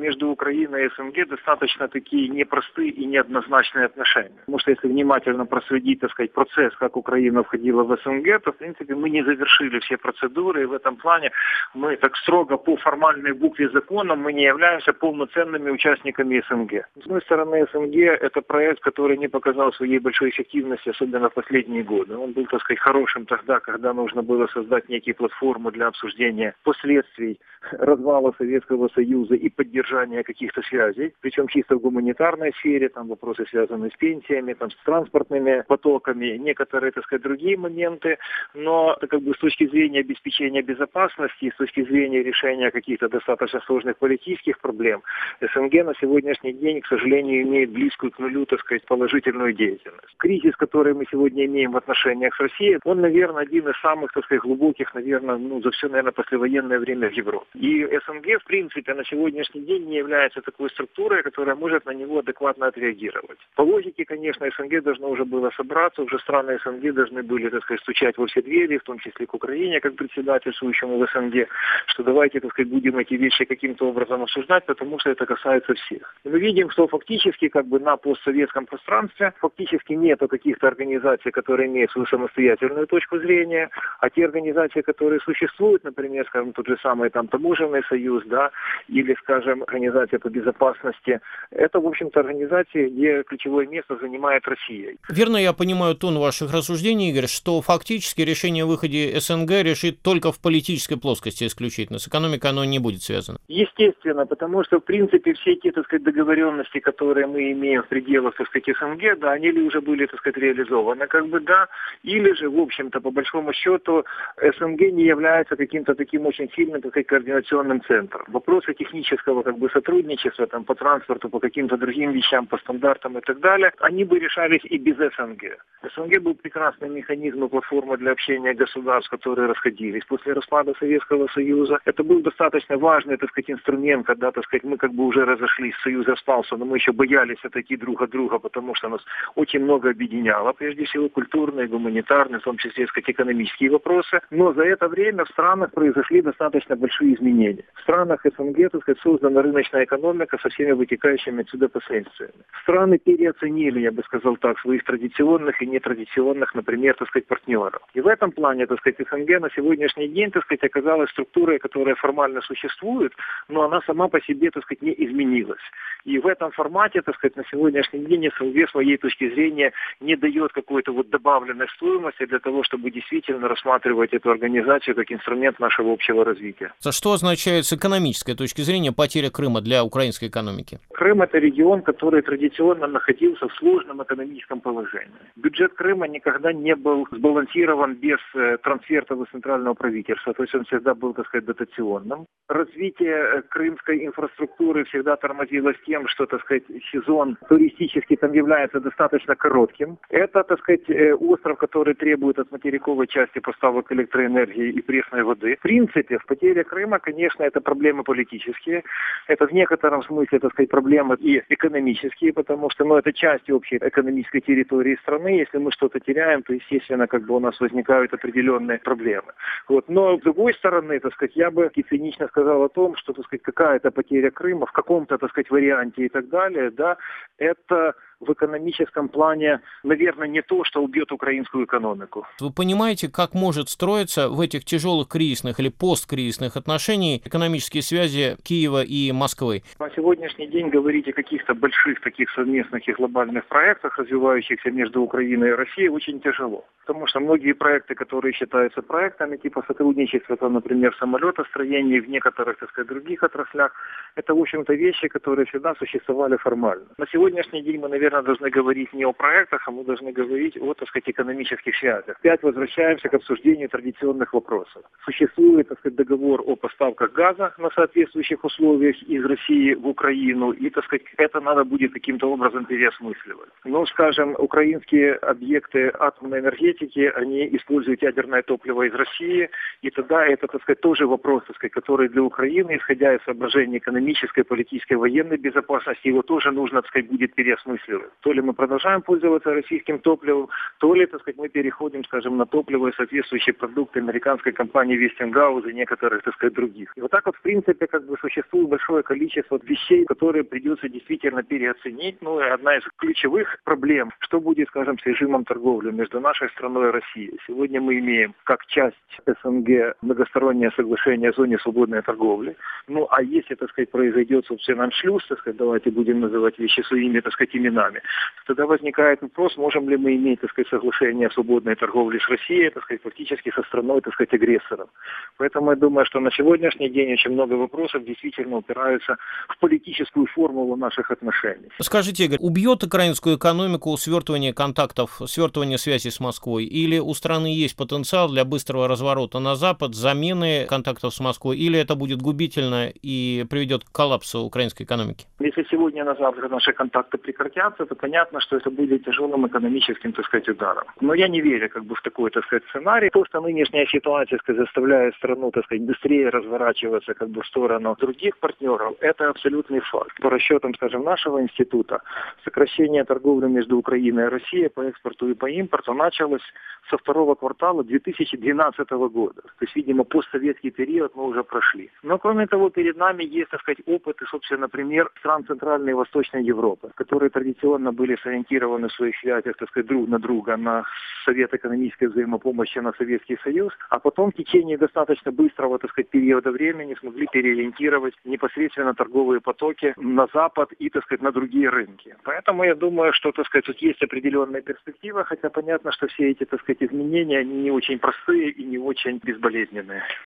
между Украиной и СНГ достаточно такие непростые и неоднозначные отношения. Потому что если внимательно проследить, так сказать, процесс, как Украина входила в СНГ, то, в принципе, мы не завершили все процедуры, и в этом плане мы так строго по формальной букве закона мы не являемся полноценными участниками СНГ. С одной стороны, СНГ – это проект, который не показал своей большой эффективности, особенно в последние годы. Он был, так сказать, хорошим тогда, когда нужно было создать некие платформы для обсуждения последствий развала Советского Союза и поддержания каких-то связей, причем чисто в гуманитарной сфере, там вопросы связаны с пенсиями, там, с транспортными потоками, некоторые, так сказать, другие моменты, но как бы с точки зрения обеспечения безопасности, с точки зрения решения каких-то достаточно сложных политических проблем, СНГ на сегодняшний день, к сожалению, имеет близкую к нулю, так сказать, положительную деятельность. Кризис, который мы сегодня имеем в отношениях с Россией, он, наверное, один из самых, так сказать, глубоких, наверное, за все, наверное, послевоенное время в Европе. И СНГ, в принципе, на сегодняшний день не является такой структурой, которая может на него адекватно отреагировать. По логике, конечно, СНГ должно уже было собраться, уже страны СНГ должны были, так сказать, стучать во все двери, в том числе к Украине, как председательствующему в СНГ, что давайте, так сказать, будем эти вещи каким-то образом обсуждать, потому что это касается всех. И мы видим, что фактически как бы на постсоветском пространстве фактически нету каких-то организаций, которые имеют свою самостоятельную точку зрения, а те организации, которые существуют, например, скажем, тот же самый там Таможенный союз, да, или, скажем, Организация по безопасности, это, в общем-то, организации, где ключевое место занимает Россия. Верно я понимаю тон ваших рассуждений, Игорь, что фактически решение о выходе СНГ решит только в политической плоскости исключительно, с экономикой оно не будет связано? Естественно, потому что, в принципе, все те, так сказать, договоренности, которые мы имеем в пределах, так сказать, СНГ, да, они ли уже были, так сказать, реализованы, как бы, да, или же, в общем-то, по большому счету, СНГ не является каким-то таким очень сильным, так сказать, координационным центром. Вопросы технического, как бы, сотрудничества, там, по транспорту, по каким-то другим вещам, по стандартам и так далее, они бы решались и без СНГ. СНГ был прекрасный механизм и платформа для общения государств, которые расходились после распада Советского Союза. Это был достаточно важный, так сказать, инструмент, когда, так сказать, мы как бы уже разошлись, Союз распался, но мы еще боялись отойти друг от друга, потому что нас очень много объединяло, прежде всего культурные, гуманитарные, в том числе, так сказать, экономические вопросы. Но за это время в странах произошли достаточно большие изменения. В странах СНГ, так сказать, создана рыночная экономика со всеми вытекающими отсюда последствиями. Страны переоценили, я бы сказал так, своих традиционных и нетрадиционных, например, так сказать, партнеров. И в этом плане, так сказать, СНГ на сегодняшний день, так сказать, оказалась структурой, которая формально существует, но она сама по себе, так сказать, не изменилась. И в этом формате, так сказать, на сегодняшний день СНГ с моей точки зрения не дает какой-то вот добавленной стоимости для того, чтобы действительно рассматривать эту организацию как инструмент нашего общего развития. Что означает с экономической точки зрения потеря Крыма для украинской экономики? Крым – это регион, который традиционно находился в сложном экономическом положении. Бюджет Крыма никогда не был сбалансирован без трансфертов из центрального правительства, то есть он всегда был, так сказать, дотационным. Развитие крымской инфраструктуры всегда тормозилось тем, что, так сказать, сезон туристический там является достаточно коротким. Это, так сказать, остров, который требует от материковой части поставок электроэнергии и пресной воды. В принципе, в потере Крыма, конечно, это проблемы политические. Это в некотором смысле, так сказать, проблемы и экономические, потому что, это часть общей экономической территории страны. Если мы что-то теряем, то, естественно, как бы у нас возникают определенные проблемы. Вот. Но, с другой стороны, так сказать, я бы цинично сказал о том, что, так сказать, какая-то потеря Крыма в каком-то, так сказать, варианте и так далее, да, это в экономическом плане, наверное, не то, что убьет украинскую экономику. Вы понимаете, как может строиться в этих тяжелых кризисных или посткризисных отношениях экономические связи Киева и Москвы? На сегодняшний день говорить о каких-то больших таких совместных и глобальных проектах, развивающихся между Украиной и Россией, очень тяжело. Потому что многие проекты, которые считаются проектами, типа сотрудничества, там, например, в самолетостроении, в некоторых, так сказать, других отраслях, это, в общем-то, вещи, которые всегда существовали формально. На сегодняшний день мы, наверное, должны говорить не о проектах, а мы должны говорить о, так сказать, экономических связях. Опять возвращаемся к обсуждению традиционных вопросов. Существует, так сказать, договор о поставках газа на соответствующих условиях из России в Украину, и, так сказать, это надо будет каким-то образом переосмысливать. Но, скажем, украинские объекты атомной энергетики, они используют ядерное топливо из России, и тогда это, так сказать, тоже вопрос, так сказать, который для Украины, исходя из соображений экономической, политической, военной безопасности, его тоже нужно, так сказать, будет переосмысливать. выбор. То ли мы продолжаем пользоваться российским топливом, то ли, так сказать, мы переходим, скажем, на топливо и соответствующие продукты американской компании Westinghouse и некоторых, так сказать, других. И вот так вот, в принципе, как бы существует большое количество вещей, которые придется действительно переоценить. Ну и одна из ключевых проблем, что будет, скажем, с режимом торговли между нашей страной и Россией. Сегодня мы имеем как часть СНГ многостороннее соглашение о зоне свободной торговли. Ну а если, так сказать, произойдет, собственно, аншлюз, так сказать, давайте будем называть вещи своими, так сказать, именами, тогда возникает вопрос, можем ли мы иметь, так сказать, соглашение о свободной торговле с Россией, так сказать, фактически со страной, так сказать, агрессором. Поэтому я думаю, что на сегодняшний день очень много вопросов действительно упираются в политическую формулу наших отношений. Скажите, Игорь, убьет украинскую экономику свертывание контактов, свертывание связи с Москвой? Или у страны есть потенциал для быстрого разворота на Запад, замены контактов с Москвой? Или это будет губительно и приведет к коллапсу украинской экономики? Если сегодня на завтра наши контакты прекратятся, то понятно, что это будет тяжелым экономическим, так сказать, ударом. Но я не верю как бы в такой, так сказать, сценарий. То, что нынешняя ситуация, так сказать, заставляет страну, так сказать, быстрее разворачиваться как бы в сторону других партнеров, это абсолютный факт. По расчетам, скажем, нашего института, сокращение торговли между Украиной и Россией по экспорту и по импорту началось со второго квартала 2012 года. То есть, видимо, постсоветский период мы уже прошли. Но, кроме того, перед нами есть, так сказать, опыт и, собственно, например, стран Центральной и Восточной Европы, которые традиционно были сориентированы в своих связях, так сказать, друг на друга, на Совет экономической взаимопомощи, на Советский Союз, а потом в течение достаточно быстрого, так сказать, периода времени смогли переориентировать непосредственно торговые потоки на Запад и, так сказать, на другие рынки. Поэтому я думаю, что, так сказать, тут есть определенная перспектива, хотя понятно, что все эти, так сказать, изменения, они не очень простые и не очень безболезненные.